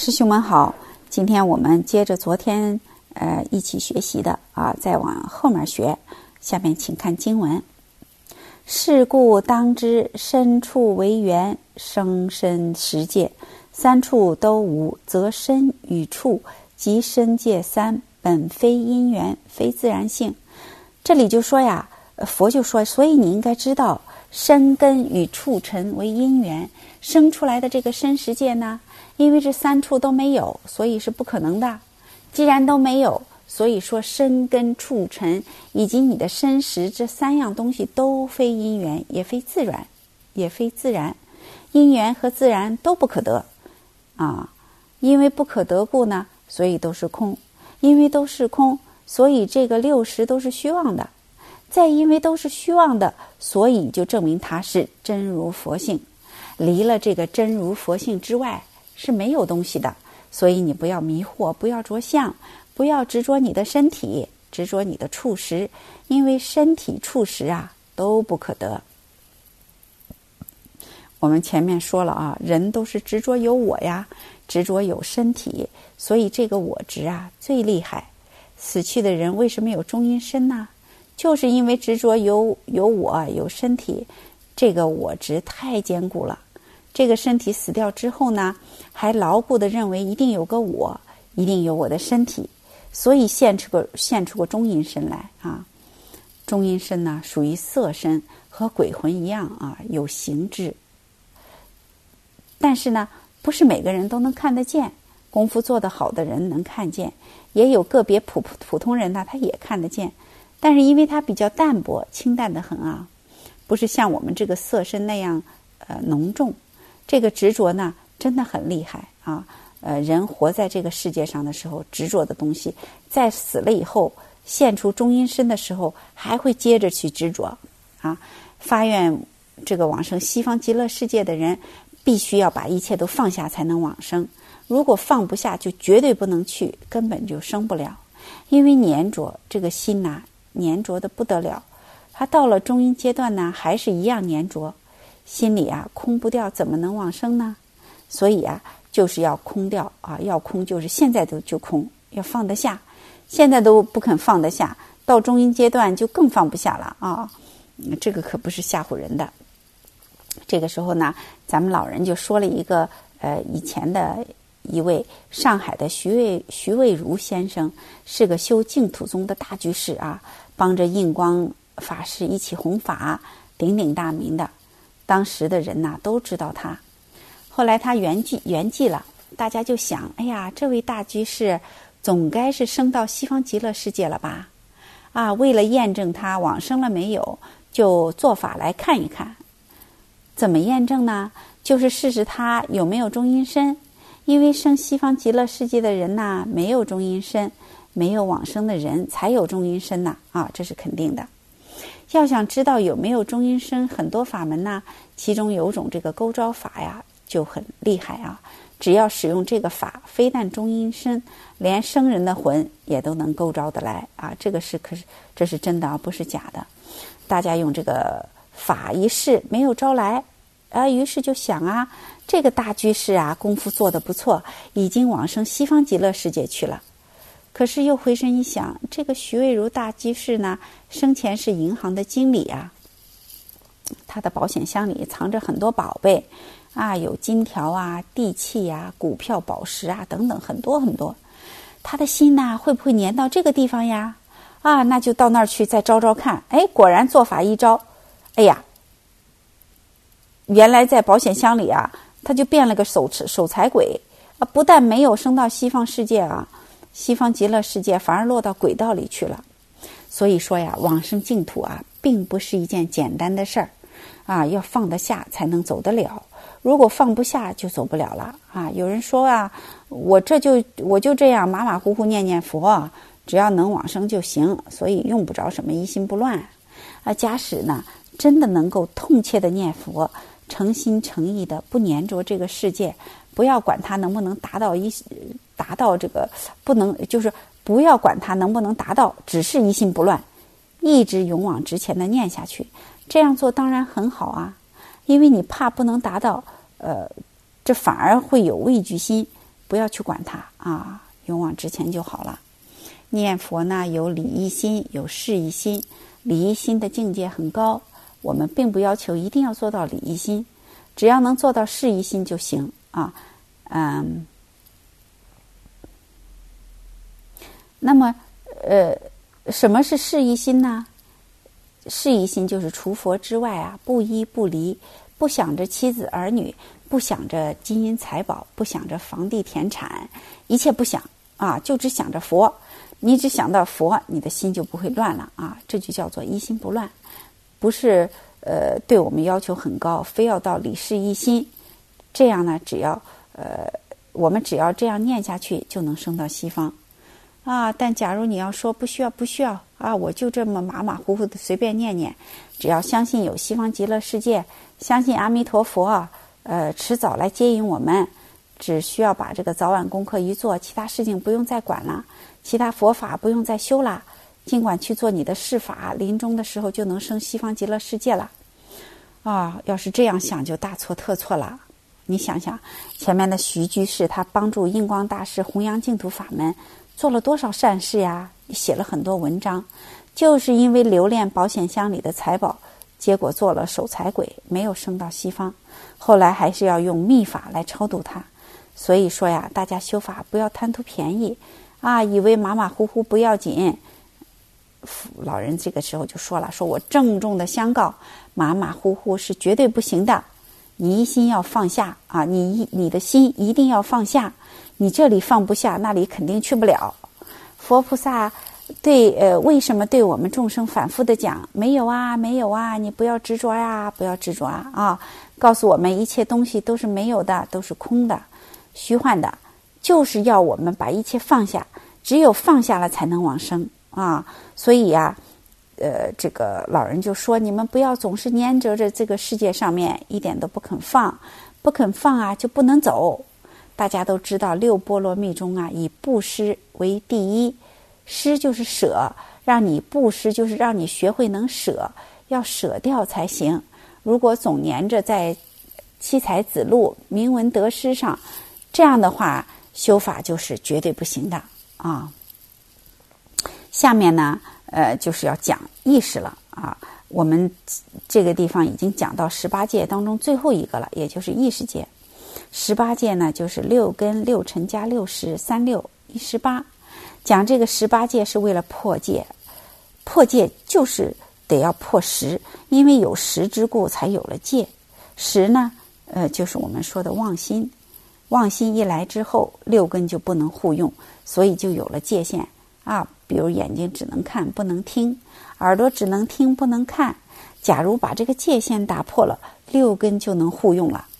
师兄们好，今天我们接着昨天一起学习的再往后面学。下面请看经文：是故当知身处为缘，生身实界，三处都无，则身与处即身界三，本非因缘，非自然性。这里就说呀，佛就说，所以你应该知道身根与处尘为因缘，生出来的这个身实界呢，因为这三处都没有，所以是不可能的。既然都没有，所以说身根处尘以及你的身实这三样东西都非因缘，也非自然，也非自然。因缘和自然都不可得因为不可得故呢，所以都是空。因为都是空，所以这个六识都是虚妄的。再因为都是虚妄的，所以就证明它是真如佛性。离了这个真如佛性之外是没有东西的，所以你不要迷惑，不要着相，不要执着你的身体，执着你的处识，因为身体处识都不可得。我们前面说了人都是执着有我呀，执着有身体，所以这个我执最厉害。死去的人为什么有中阴身呢？就是因为执着有我有身体，这个我执太坚固了。这个身体死掉之后呢，还牢固的认为一定有个我，一定有我的身体，所以现出个中阴身来中阴身呢，属于色身，和鬼魂一样有形质。但是呢，不是每个人都能看得见，功夫做得好的人能看见，也有个别普通人呢，他也看得见。但是因为它比较淡薄，清淡得很不是像我们这个色身那样浓重。这个执着呢，真的很厉害人活在这个世界上的时候，执着的东西，在死了以后现出中阴身的时候，还会接着去执着发愿这个往生西方极乐世界的人，必须要把一切都放下才能往生。如果放不下，就绝对不能去，根本就生不了。因为粘着这个心粘着的不得了，他到了中阴阶段呢，还是一样粘着，心里空不掉，怎么能往生呢？所以就是要空掉要空就是现在就空，要放得下。现在都不肯放得下，到中阴阶段就更放不下了这个可不是吓唬人的。这个时候呢，咱们老人就说了一个以前的一位上海的徐渭如先生，是个修净土宗的大居士帮着印光法师一起弘法，鼎鼎大名的。当时的人都知道他。后来他圆寂了，大家就想，哎呀，这位大居士总该是升到西方极乐世界了吧为了验证他往生了没有，就做法来看一看。怎么验证呢？就是试试他有没有中阴身。因为升西方极乐世界的人没有中阴身，没有往生的人才有中阴身这是肯定的。要想知道有没有中阴身，很多法门其中有种这个勾招法就很厉害只要使用这个法，非但中阴身，连生人的魂也都能勾招得来这个这是真的不是假的。大家用这个法一试，没有招来于是就想这个大居士功夫做得不错，已经往生西方极乐世界去了。可是又回身一想，这个徐渭如大居士呢，生前是银行的经理他的保险箱里藏着很多宝贝有金条地契股票宝石等等很多很多。他的心会不会粘到这个地方呀那就到那儿去再招招看。果然做法一招，哎呀，原来在保险箱里他就变了个守财鬼不但没有升到西方世界西方极乐世界，反而落到轨道里去了。所以说往生净土并不是一件简单的事儿要放得下才能走得了。如果放不下就走不了了有人说我就这样马马虎虎念佛，只要能往生就行，所以用不着什么一心不乱假使呢真的能够痛切的念佛，诚心诚意的不粘着这个世界，不要管它能不能达到这个，不能就是不要管它能不能达到，只是一心不乱，一直勇往直前的念下去。这样做当然很好因为你怕不能达到这反而会有畏惧心， 不要去管它啊，勇往直前就好了。念佛呢，有理一心，有事一心。理一心的境界很高，我们并不要求一定要做到理一心，只要能做到事一心就行啊。那么什么是事一心呢？事一心就是除佛之外啊，不依不离，不想着妻子儿女，不想着金银财宝，不想着房地田产，一切不想啊，就只想着佛。你只想到佛，你的心就不会乱了啊，这就叫做一心不乱。不是对我们要求很高，非要到理事一心，这样呢，我们只要这样念下去，就能升到西方啊。但假如你要说不需要啊，我就这么马马虎虎的随便念念，只要相信有西方极乐世界，相信阿弥陀佛迟早来接引我们，只需要把这个早晚功课一做，其他事情不用再管了，其他佛法不用再修了，尽管去做你的事法，临终的时候就能升西方极乐世界了啊！要是这样想，就大错特错了。你想想，前面的徐居士他帮助印光大师弘扬净土法门，做了多少善事呀，写了很多文章，就是因为留恋保险箱里的财宝，结果做了守财鬼，没有升到西方，后来还是要用密法来超度他。所以说呀，大家修法不要贪图便宜啊，以为马马虎虎不要紧。老人这个时候就说了，说我郑重的相告，马马虎虎是绝对不行的，你一心要放下啊，你的心一定要放下，你这里放不下，那里肯定去不了。佛菩萨为什么对我们众生反复的讲没有啊，你不要执着呀，不要执着啊，告诉我们一切东西都是没有的，都是空的，虚幻的，就是要我们把一切放下，只有放下了才能往生啊。所以呀，这个老人就说，你们不要总是粘着这个世界上面，一点都不肯放啊，就不能走。大家都知道六波罗蜜中啊，以布施为第一，施就是舍，让你布施就是让你学会能舍，要舍掉才行。如果总粘着在七彩子路、名闻得失上，这样的话修法就是绝对不行的啊。下面呢就是要讲意识了啊。我们这个地方已经讲到18戒当中最后一个了，也就是意识戒。18戒呢就是6根6尘加6识36 18。讲这个18戒是为了破戒，破戒就是得要破识，因为有识之故才有了戒。识呢就是我们说的妄心，妄心一来之后6根就不能互用，所以就有了界限啊。比如眼睛只能看不能听，耳朵只能听不能看，假如把这个界限打破了，6根就能互用了。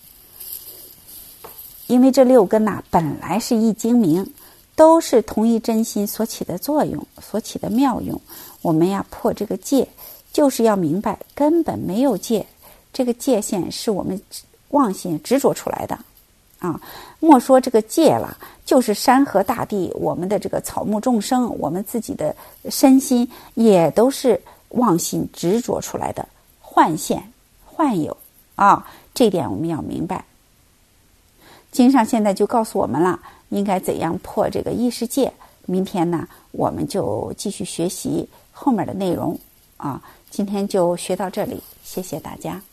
因为这6根本来是一精明，都是同一真心所起的作用，所起的妙用。我们呀破这个戒，就是要明白根本没有戒，这个界限是我们妄心执着出来的啊。莫说这个戒了，就是山河大地，我们的这个草木众生，我们自己的身心，也都是妄心执着出来的幻现幻有啊。这点我们要明白。经上现在就告诉我们了，应该怎样破这个意识戒。明天呢，我们就继续学习后面的内容啊。今天就学到这里，谢谢大家。